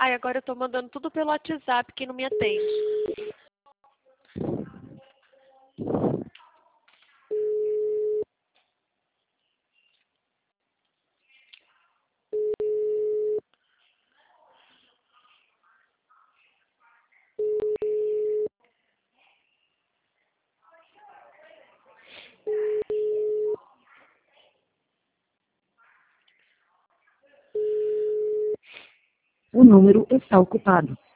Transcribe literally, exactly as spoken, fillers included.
Ai, agora eu tô mandando tudo pelo WhatsApp que não me atende. O número está ocupado.